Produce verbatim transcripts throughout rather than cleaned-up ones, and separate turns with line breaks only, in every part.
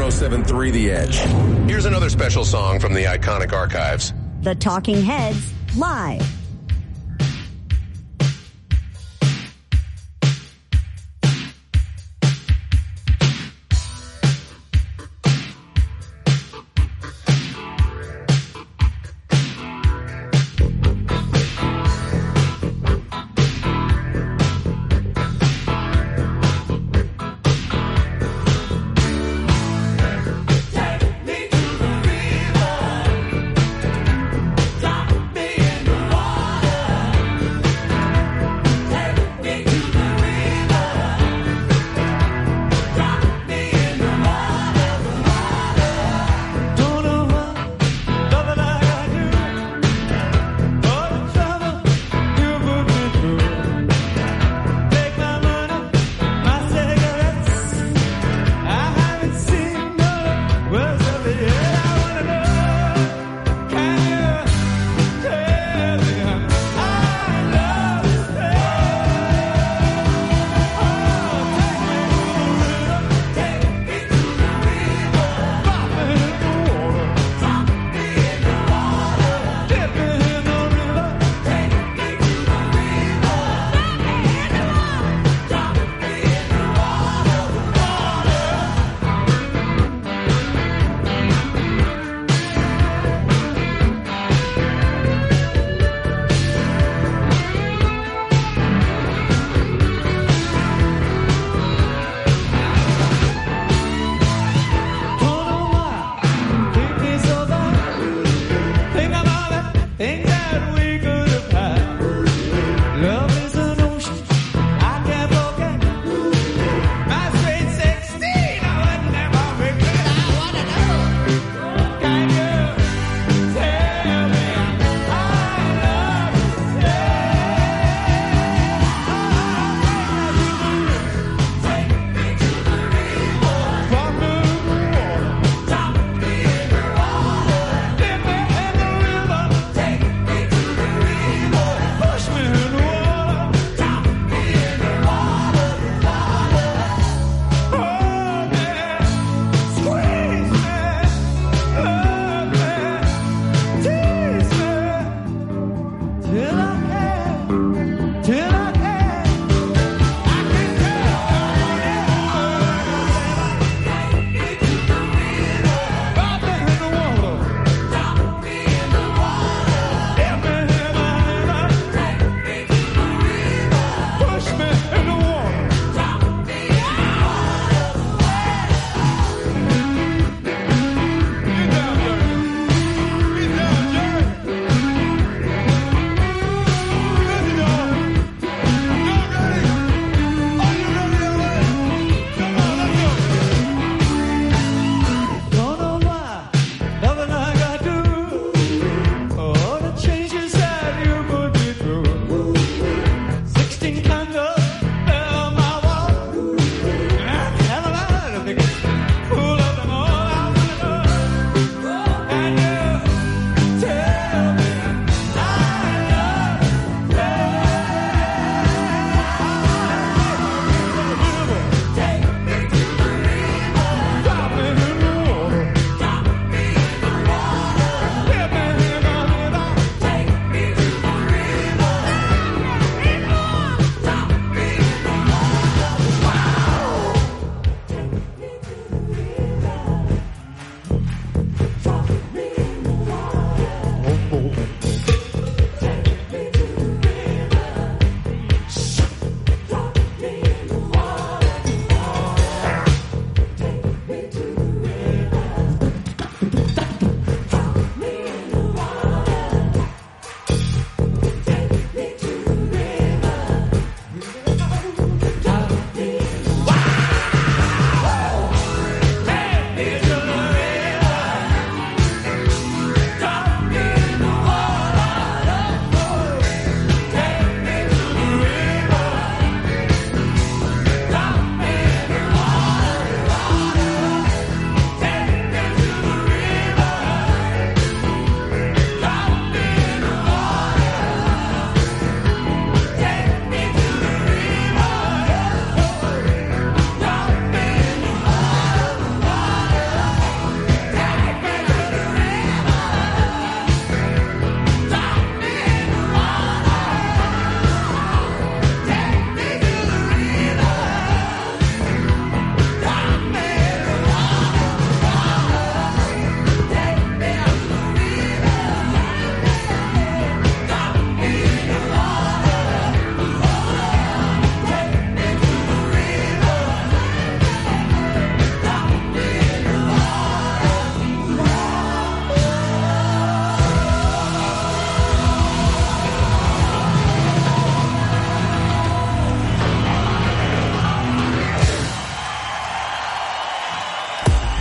oh seven point three The Edge.
Here's another special song from the iconic archives.
The Talking Heads, live.
Take me to the river, drop me in the water.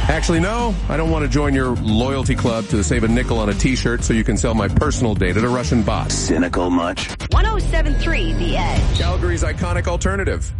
Actually, no, I don't want to join your loyalty club to save a nickel on a t-shirt so you can sell my personal data to Russian bots.
Cynical much?
one oh seven point three The Edge.
Calgary's iconic alternative.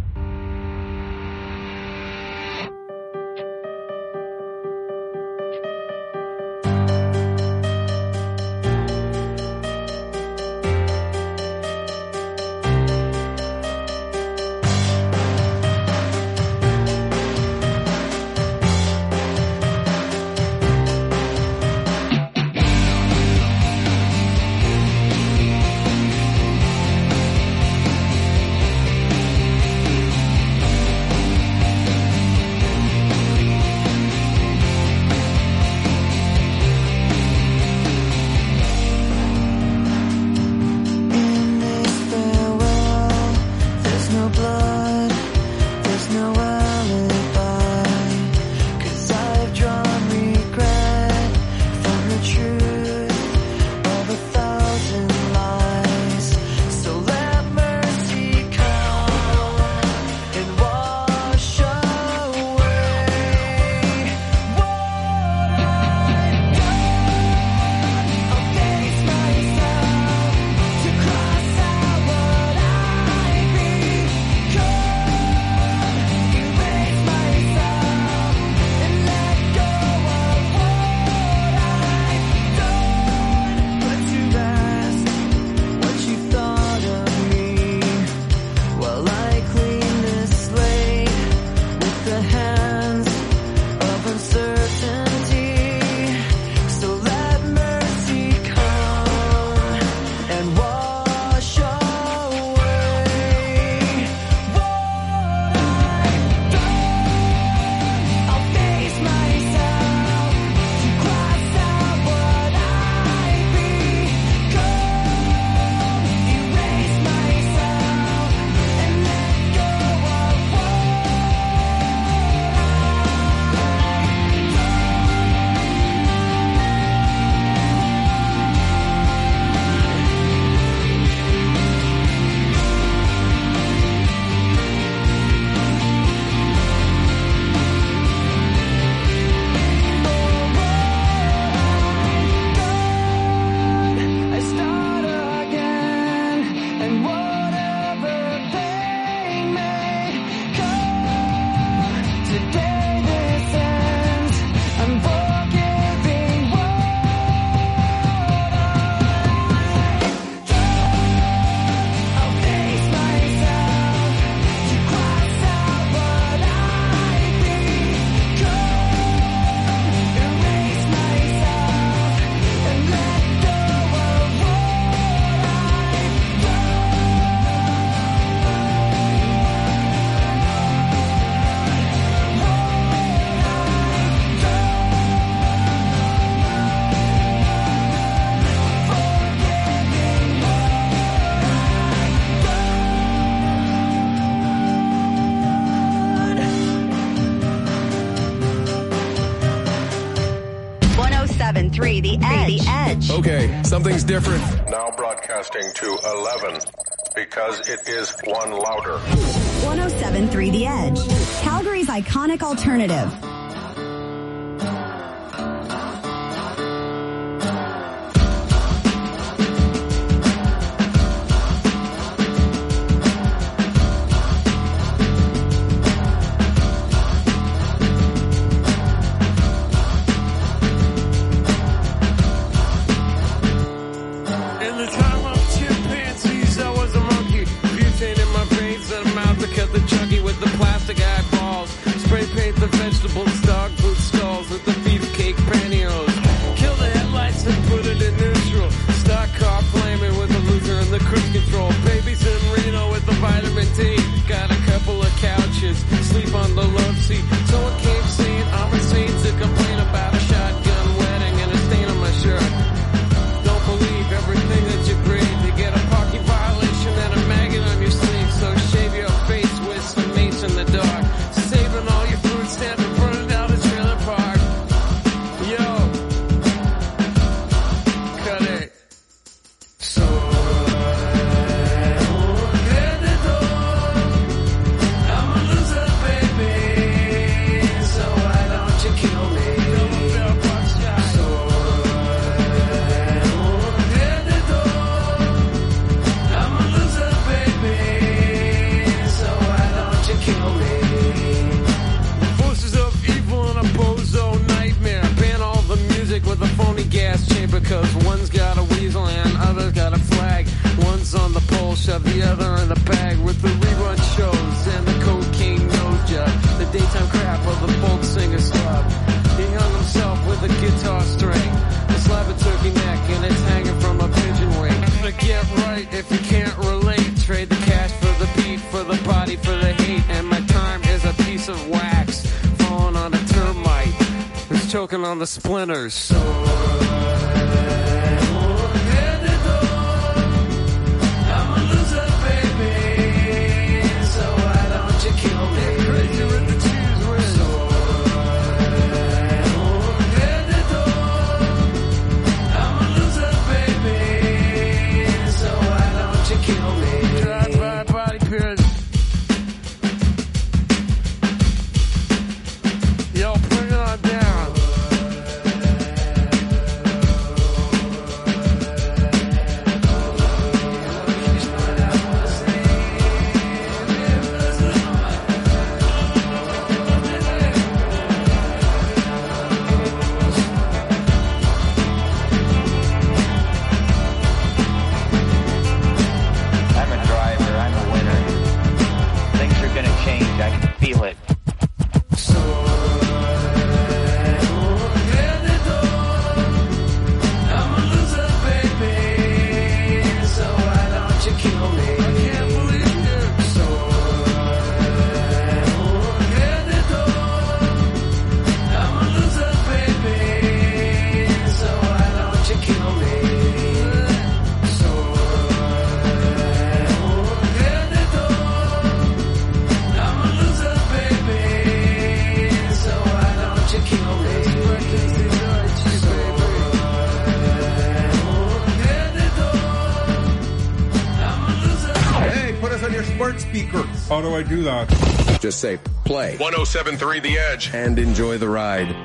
three The Edge. The Edge.
Okay, something's different. Now broadcasting to eleven because it is one louder.
one oh seven point three The Edge. Calgary's iconic alternative.
Saving all your food, standing, burning out his
of the folk singer's club. He hung himself with a guitar string, a slab of turkey neck, and it's hanging from a pigeon wing. But get right if you can't relate. Trade the cash for the beat, for the body, for the hate. And my time is a piece of wax falling on a termite who's choking on the splinters. So
How do I do that?
Just say play.
one oh seven point three The Edge.
And enjoy the ride.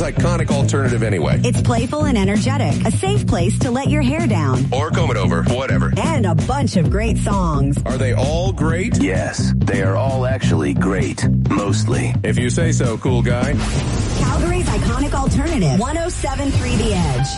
iconic alternative anyway?
It's playful and energetic. A safe place to let your hair down.
Or comb it over, whatever.
And a bunch of great songs.
Are they all great?
Yes, they are all actually great. Mostly.
If you say so, cool guy.
Calgary's iconic alternative. one oh seven point three The Edge.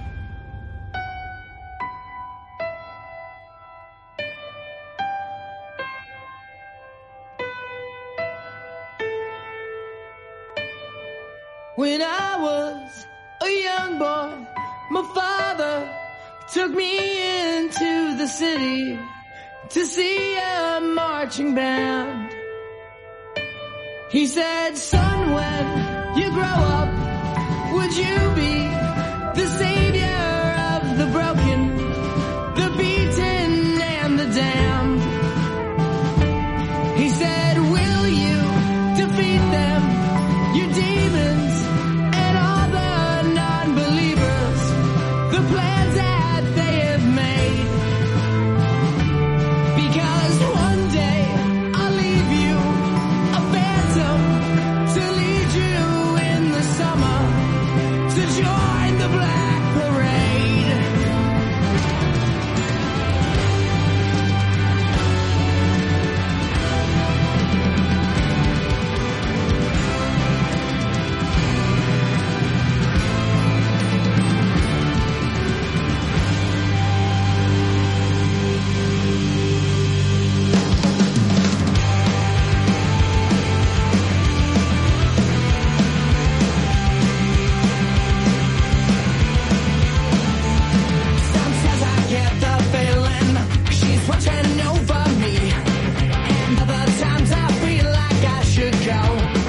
When I was a young boy, my father took me into the city to see a marching band. He said, son, when you grow up, would you be the savior of the broken, the beaten, and the damned? He said, will you defeat them, your demons, and all the non-believers, the plans that they have made? Because one day I'll leave you a phantom to lead you in the summer to join the Black Parade. Sometimes I get the feeling she's watching over me, and other times I feel like I should go.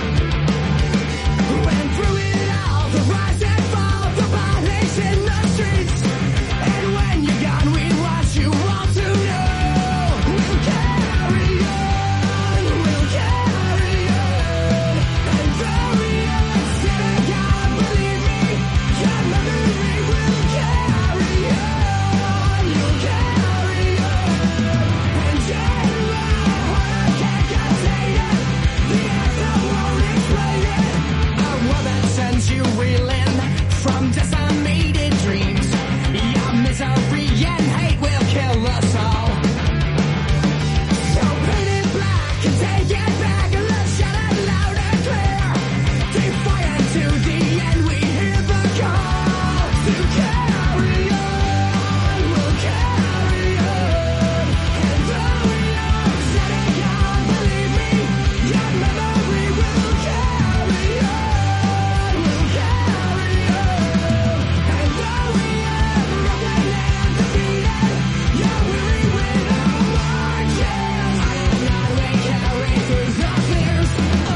Went through it all, the rise and fall, the violence in the streets, and when you're gone, we want you all to know we'll carry on, we'll carry on, and though we are sick, God, believe me, your memory will carry on, you'll carry on, and general horror can't contain it, the anthem won't explain it, a war that sends you reeling from decimated dreams, your misery and hate will kill us all. So paint it black and take it back and let's shout it loud and clear. Defiant to the end, we hear the call to carry on, we'll carry on. And though we are setting God, believe me, your memory will carry on, we'll carry on. And though we are broken and defeated, you're weary with our marches. And we carry through the fears. Oh,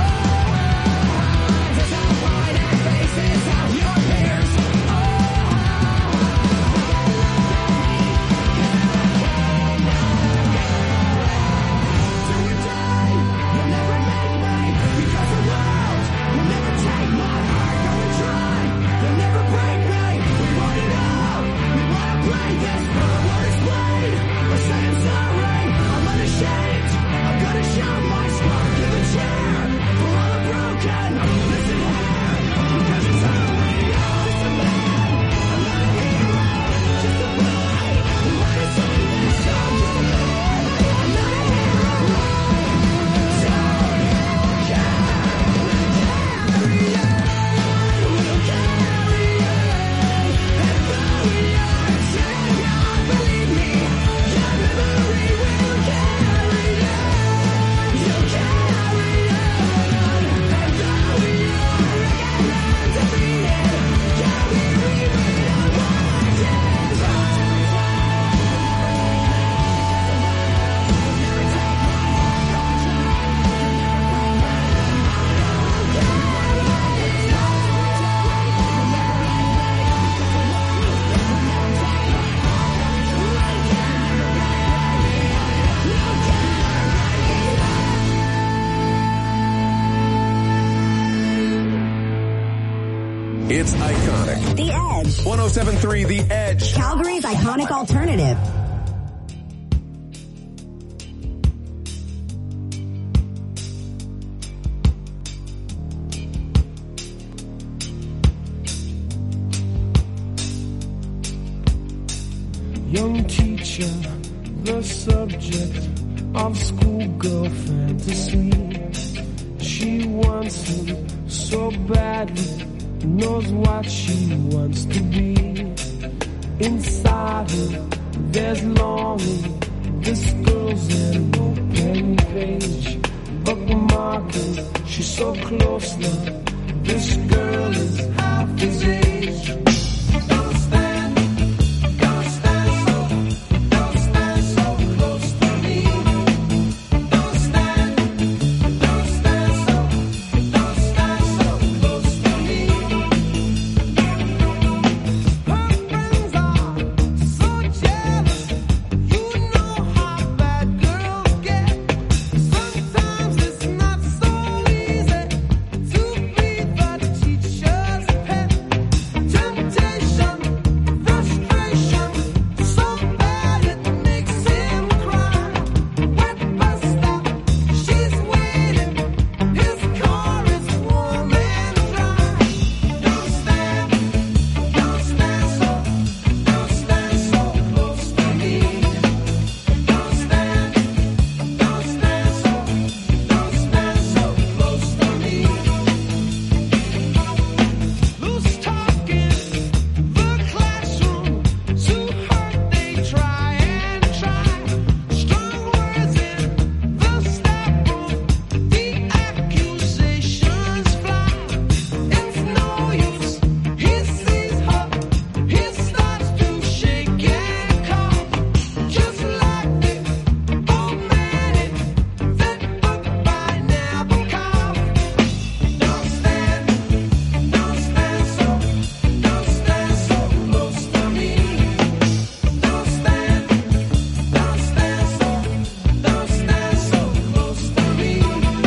disappointed faces of your peers. Oh, till we die, you'll never make me, because the world will never take my heart going dry. They'll never break me. We want it all. We wanna break this, but I won't explain. We're saying sorry. I'm unashamed. I'm gonna show my spark. Give a cheer for all the broken. Listen here, because it's who we are. Just a man, I'm not a hero. Just a boy who wanted something to show. Just a man, I'm not a hero. So we'll carry on, we'll carry on. And though we are sick, God, believe me, your memory will carry on, you'll carry on. And though we are again undefeated, you're weary with our marches.
It's iconic.
The Edge.
one oh seven point three The Edge.
Calgary's iconic alternative.
teacher, the subject of schoolgirl fantasy. She wants him so badly, knows what she wants to be. Inside her, there's longing. This girl's an open page, bookmarking. She's so close now. This girl is half his age. Don't stand, don't stand so, don't stand so close to me. Don't stand, don't stand so, don't stand so close to me. Her friends are so jealous. You know how bad girls get. Sometimes it's not so easy to be the teacher's pet. Temptation, frustration, so bad it makes him cry. Wet bus stop, she's waiting. His car is warm and dry. Don't stand, don't stand so, don't stand so close to me. Don't stand, don't stand so, don't stand so close to me. Loose talking, the classroom, to hurt they try and try. Strong words in the staff room, the accusations fly. It's no use, he sees her, he starts to shake and cough. Just like the old man in that book by Nabokov. Don't stand, don't stand so, don't stand so close to me. Don't stand, don't stand so, don't stand so close to me.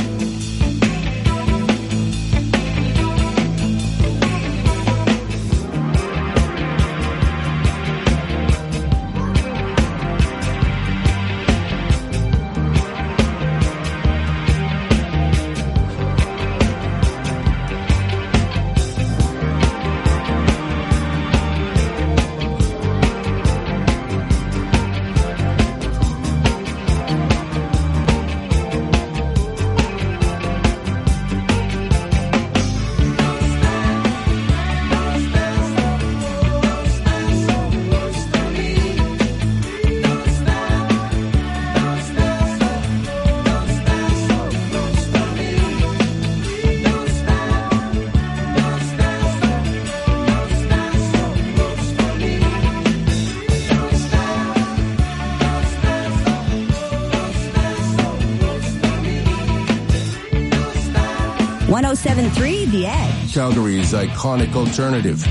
one oh seven point three The Edge.
Calgary's iconic alternative.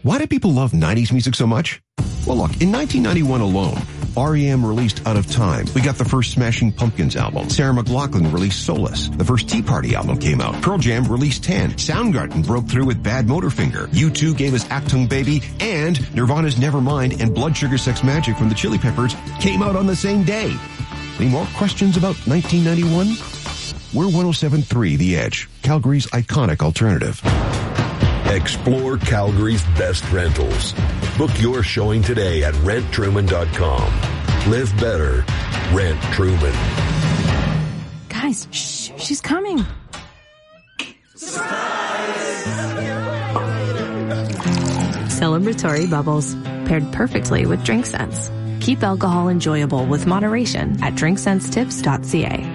Why do people love nineties music so much? Well, look, in nineteen ninety-one alone, R E M released Out of Time. We got the first Smashing Pumpkins album. Sarah McLachlan released Solace. The first Tea Party album came out. Pearl Jam released ten. Soundgarden broke through with Bad Motorfinger. U two gave us Achtung Baby, and Nirvana's Nevermind and Blood Sugar Sex Magic from the Chili Peppers came out on the same day. Any more questions about nineteen ninety-one? We're one oh seven point three The Edge, Calgary's iconic alternative.
Explore Calgary's best rentals. Book your showing today at rent truman dot com. Live better. Rent Truman.
Guys, shh, she's coming. Celebratory bubbles, paired perfectly with Drink Sense. Keep alcohol enjoyable with moderation at drink sense tips dot c a.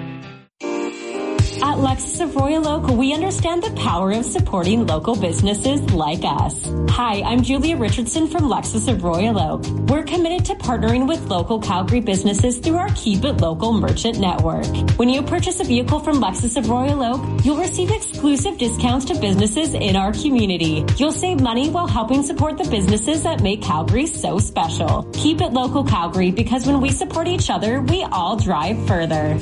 At Lexus of Royal Oak, we understand the power of supporting local businesses like us. Hi, I'm Julia Richardson from Lexus of Royal Oak. We're committed to partnering with local Calgary businesses through our Keep It Local merchant network. When you purchase a vehicle from Lexus of Royal Oak, you'll receive exclusive discounts to businesses in our community. You'll save money while helping support the businesses that make Calgary so special. Keep it local, Calgary, because when we support each other, we all drive further.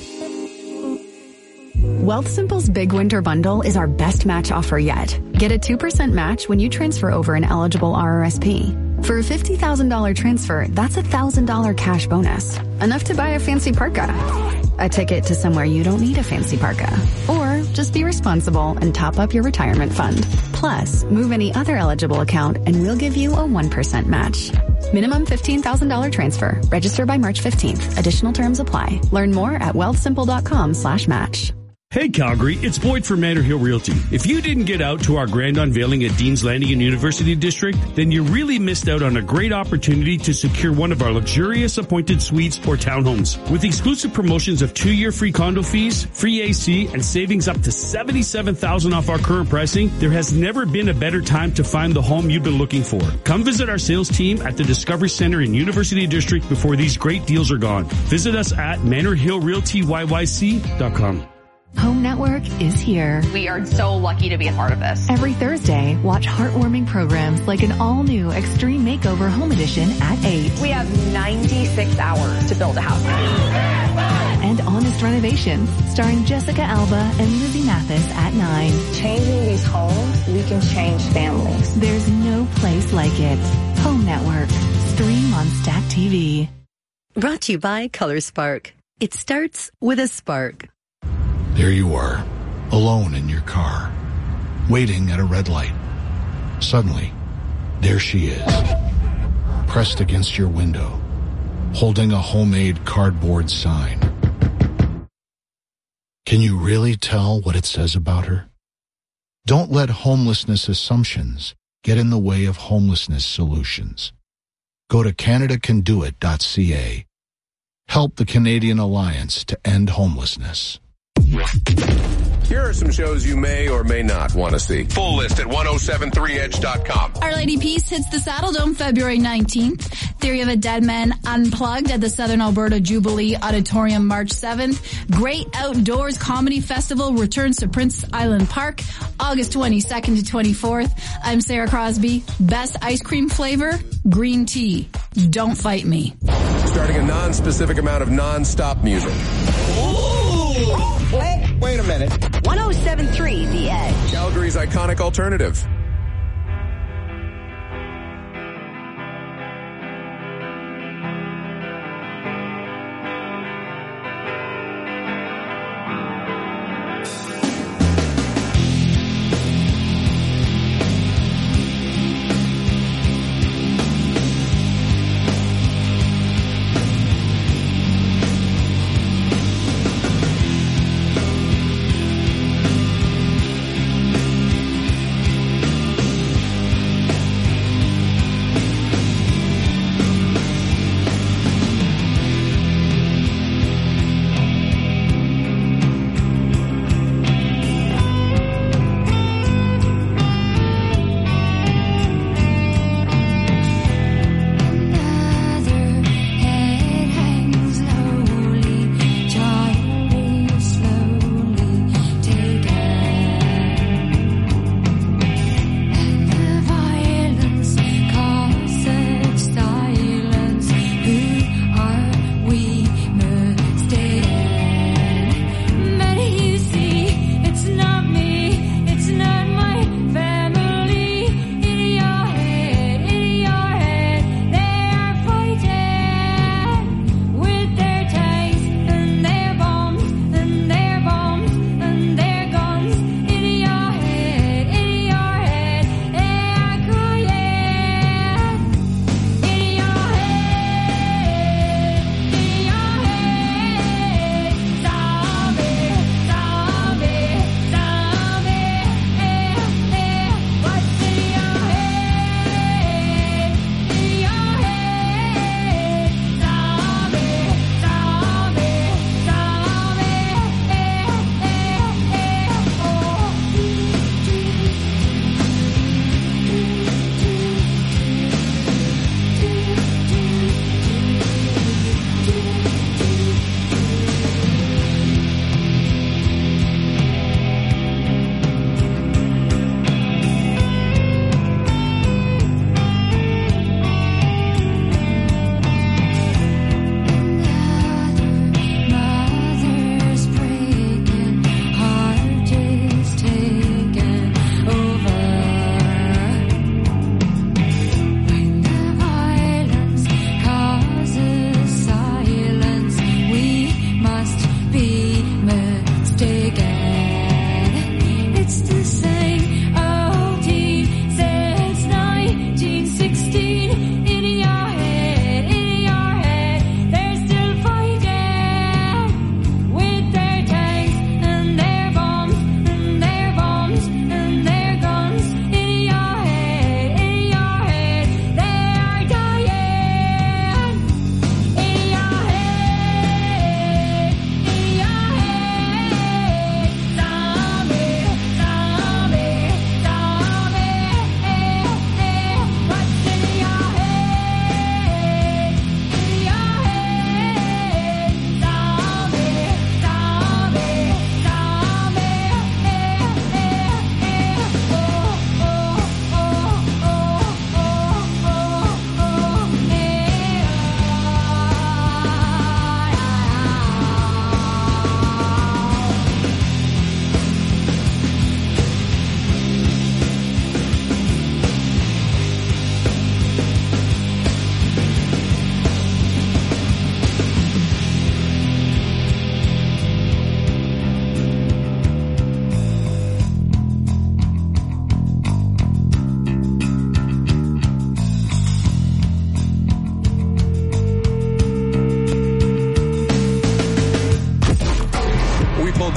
Wealthsimple's Big Winter Bundle is our best match offer yet. Get a two percent match when you transfer over an eligible R R S P. For a fifty thousand dollars transfer, that's a one thousand dollars cash bonus. Enough to buy a fancy parka. A ticket to somewhere you don't need a fancy parka. Or just be responsible and top up your retirement fund. Plus, move any other eligible account and we'll give you a one percent match. Minimum fifteen thousand dollars transfer. Register by March fifteenth. Additional terms apply. Learn more at wealthsimple dot com slash match.
Hey Calgary, it's Boyd from Manor Hill Realty. If you didn't get out to our grand unveiling at Dean's Landing in University District, then you really missed out on a great opportunity to secure one of our luxurious appointed suites or townhomes. With exclusive promotions of two-year free condo fees, free A C, and savings up to seventy-seven thousand dollars off our current pricing, there has never been a better time to find the home you've been looking for. Come visit our sales team at the Discovery Center in University District before these great deals are gone. Visit us at manor hill realty y y c dot com.
Home Network is here.
We are so lucky to be a part of this.
Every Thursday, watch heartwarming programs like an all-new Extreme Makeover Home Edition at eight.
We have ninety-six hours to build a house.
And Honest Renovations, starring Jessica Alba and Lizzie Mathis at nine.
Changing these homes, we can change families.
There's no place like it. Home Network. Stream on Stack T V.
Brought to you by Color Spark. It starts with a spark.
There you are, alone in your car, waiting at a red light. Suddenly, there she is, pressed against your window, holding a homemade cardboard sign. Can you really tell what it says about her? Don't let homelessness assumptions get in the way of homelessness solutions. Go to canada can do it dot c a. Help the Canadian Alliance to End Homelessness.
Here are some shows you may or may not want to see. Full list at ten seventy-three edge dot com.
Our Lady Peace hits the Saddle Dome February nineteenth. Theory of a Dead Man Unplugged at the Southern Alberta Jubilee Auditorium March seventh. Great Outdoors Comedy Festival returns to Prince Island Park August twenty-second to twenty-fourth. I'm Sarah Crosby. Best ice cream flavor? Green tea. Don't fight me.
Starting a non-specific amount of non-stop music.
Wait, wait a minute.
one oh seven point three The Edge.
Calgary's iconic alternative.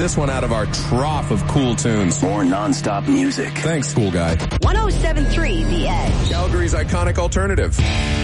this one out of our trough of cool tunes.
More non-stop music.
Thanks, cool guy.
one oh seven point three The Edge.
Calgary's iconic alternative.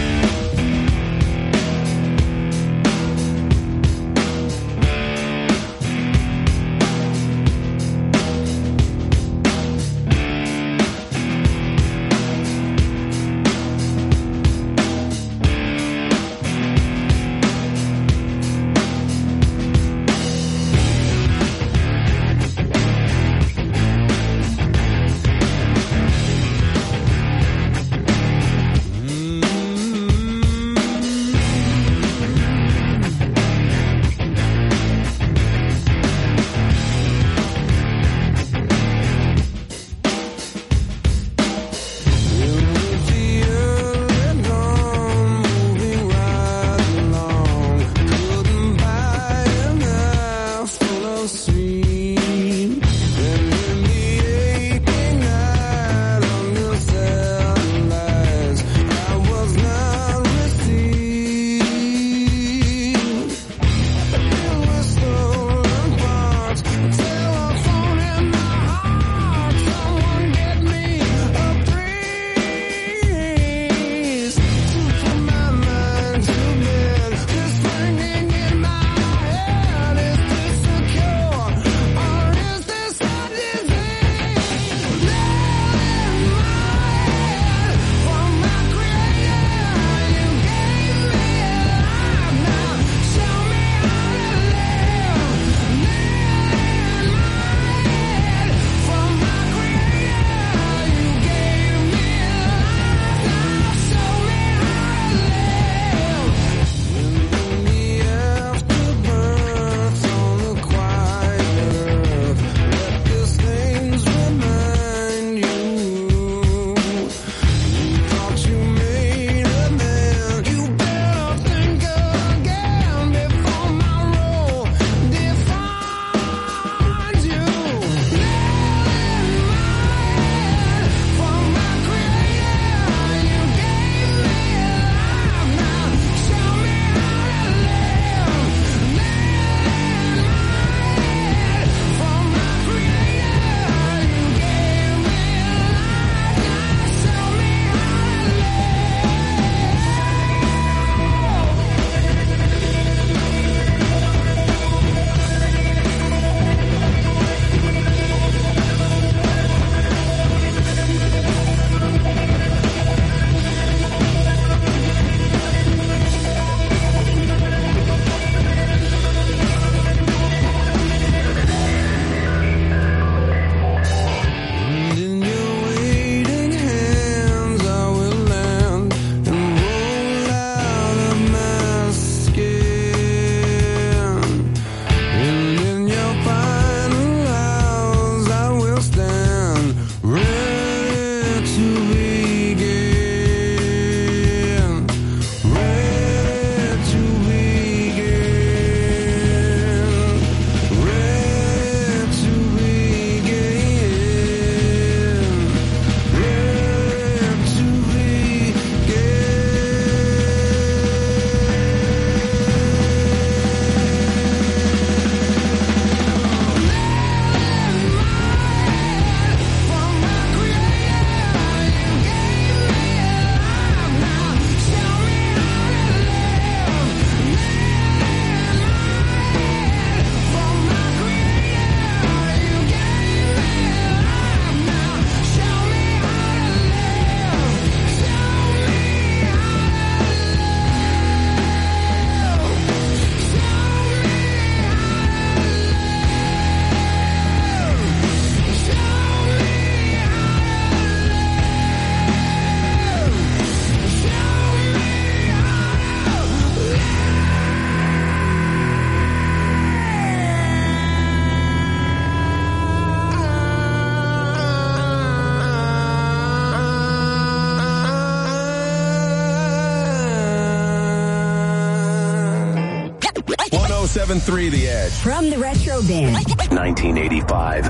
one oh seven point three The Edge.
From the Retro Bin.
nineteen eighty-five.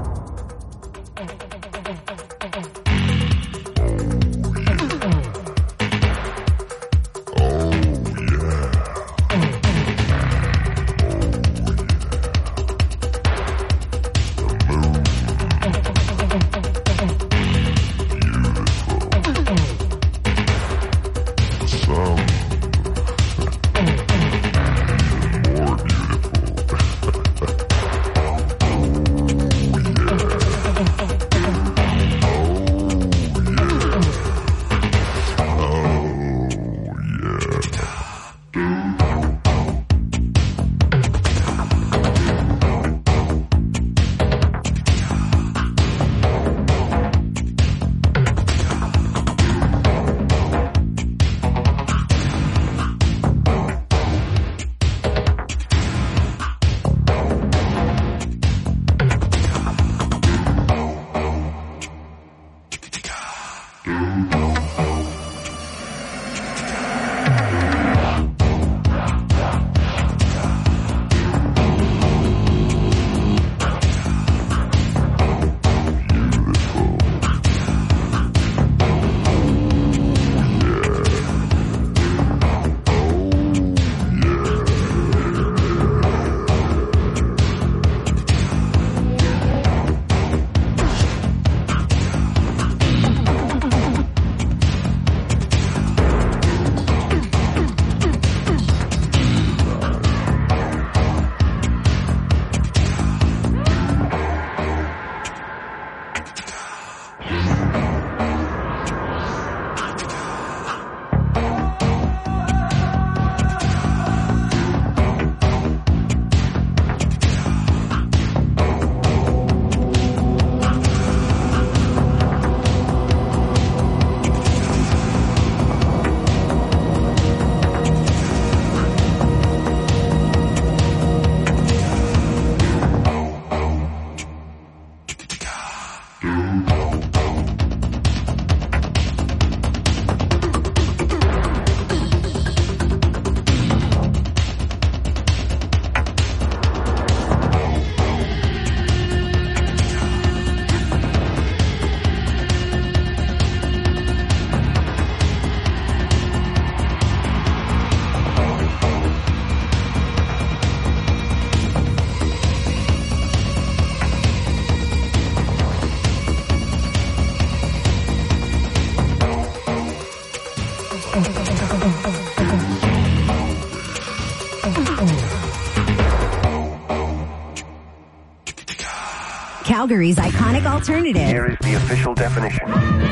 Calgary's iconic alternative.
Here is the official definition.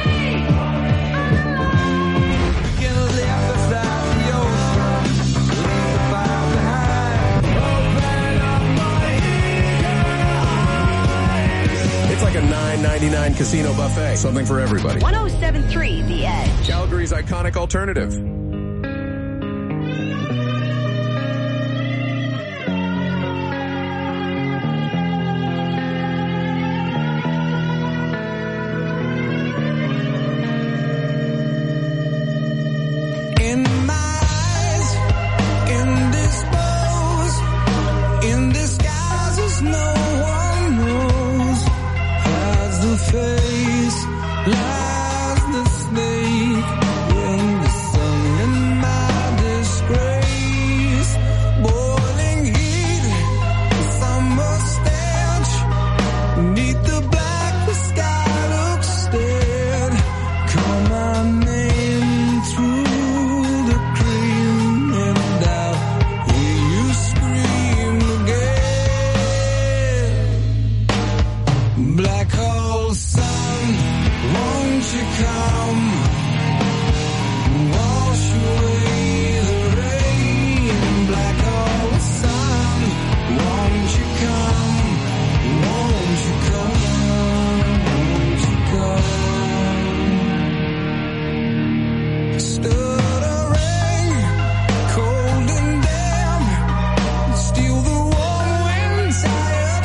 It's like a nine ninety-nine casino buffet. Something for everybody.
one oh seven point three The Edge.
Calgary's iconic alternative.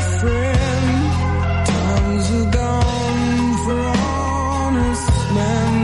Man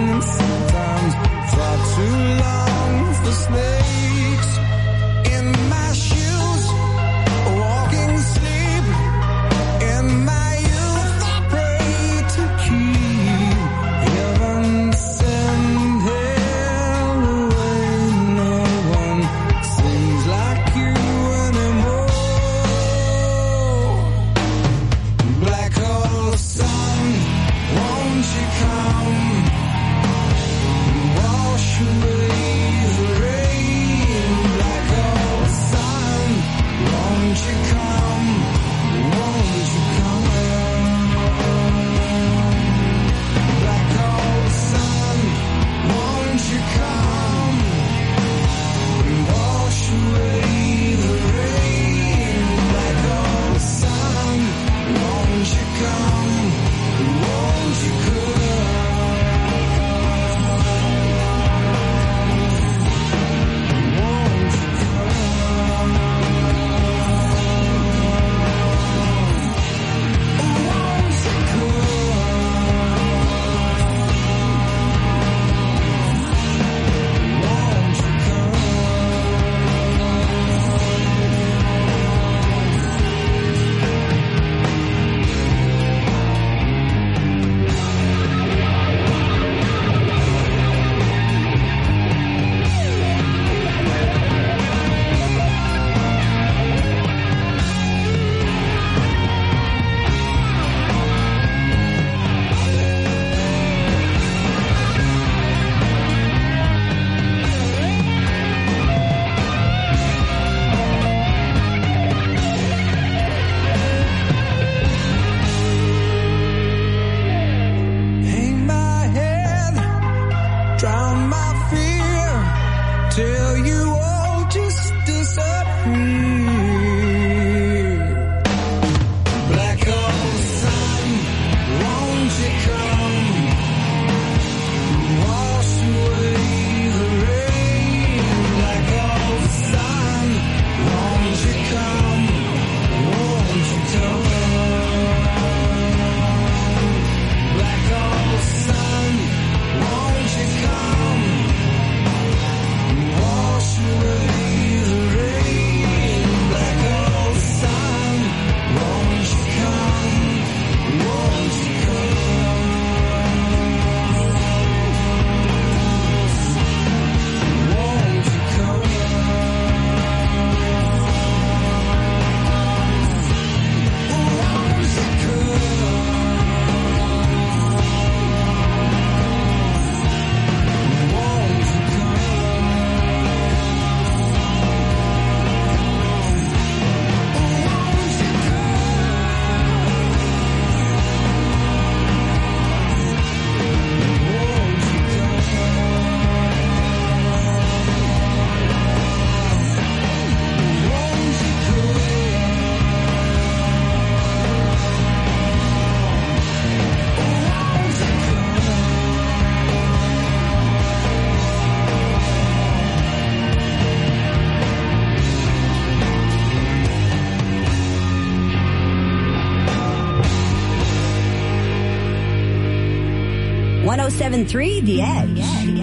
one oh seven point three The Edge.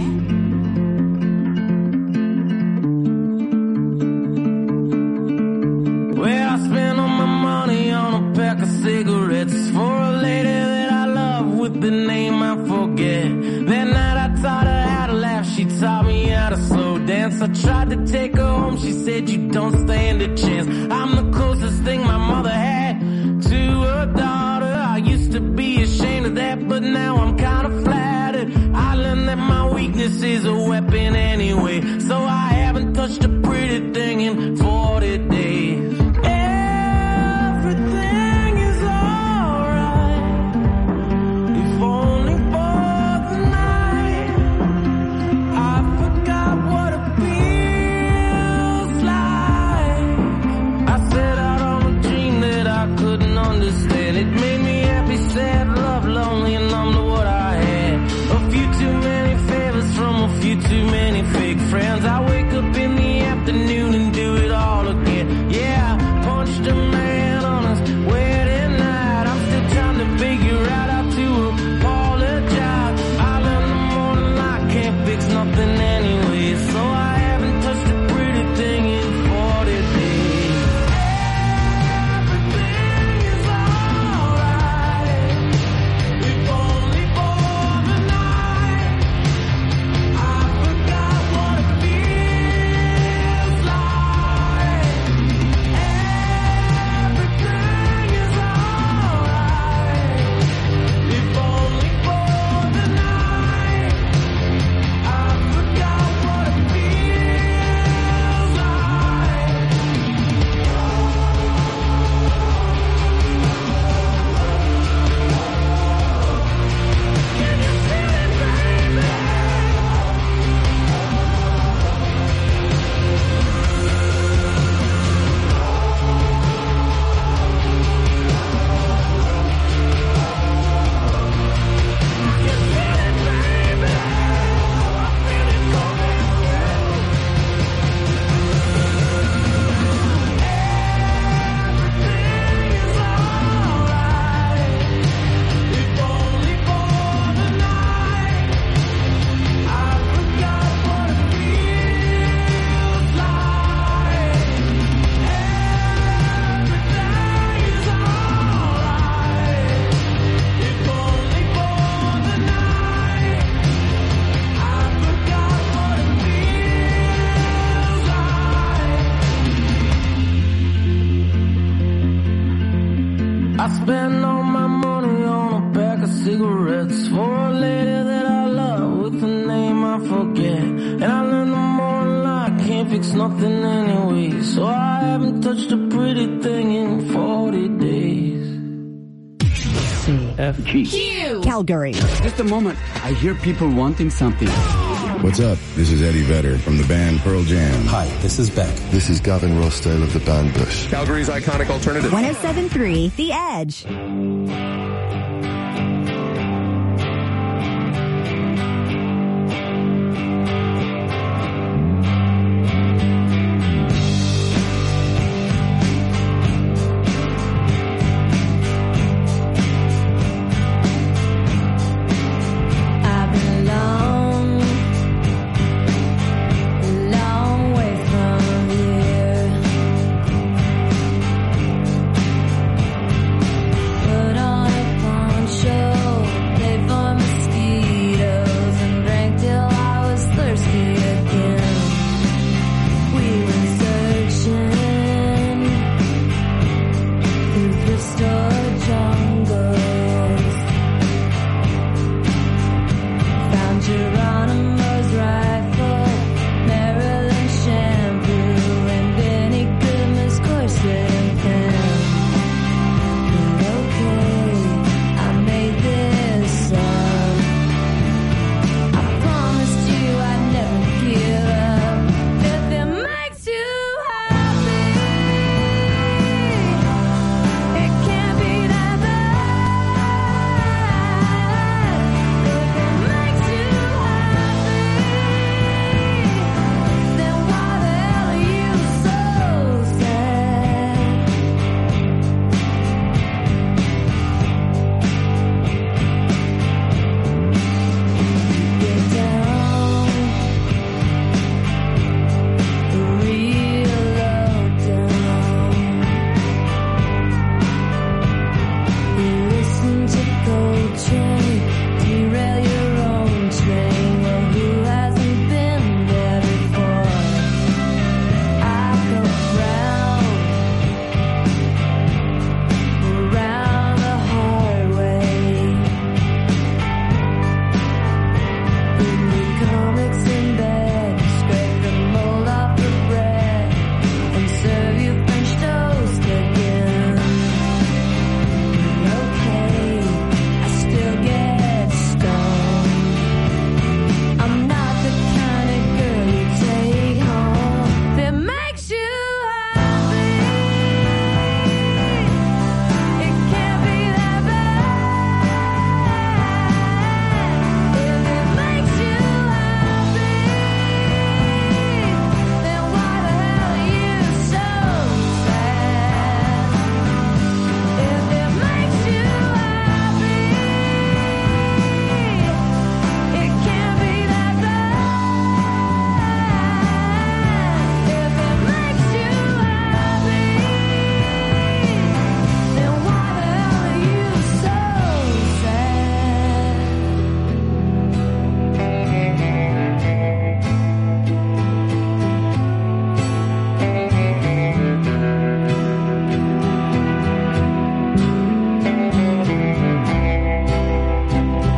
Well, I spent all my money on a pack of cigarettes for a lady that I love with the name I forget. That night I taught her how to laugh, she taught me how to slow dance. I tried to take her home, she said you don't stand a chance. I'm the closest thing my mother had to a daughter. I used to be ashamed of that, but now I'm kinda flattered. I learned that my weakness is a weapon anyway, so I haven't touched a pretty thing in forty days. Everything is alright, if only for the night. I forgot what it feels like. I set out on a dream that I couldn't understand. It made me happy, sad, love, lonely, and numb to what I had. A few too many favors from a few too many fake friends. I wake up in the afternoon and do it all again. Yeah, I punched a man on his wedding night. I'm still trying to figure out how to apologize. I learned the morning light can't fix nothing anyway, so I haven't touched a pretty thing in forty days. Everything is alright, if only for the night. I forgot what it feels like. Everything is alright, if only for the night. I forgot what it feels I spent all my money on a pack of cigarettes for a lady that I love with a name I forget. And I learned the morning light can't fix nothing anyway, so I haven't touched a pretty thing in forty days.
C F G.
Q. Calgary.
Just a moment. I hear people wanting something.
What's up? This is Eddie Vedder from the band Pearl Jam.
Hi, this is Beck.
This is Gavin Rossdale of the band Bush.
Calgary's iconic alternative.
one oh seven point three The Edge.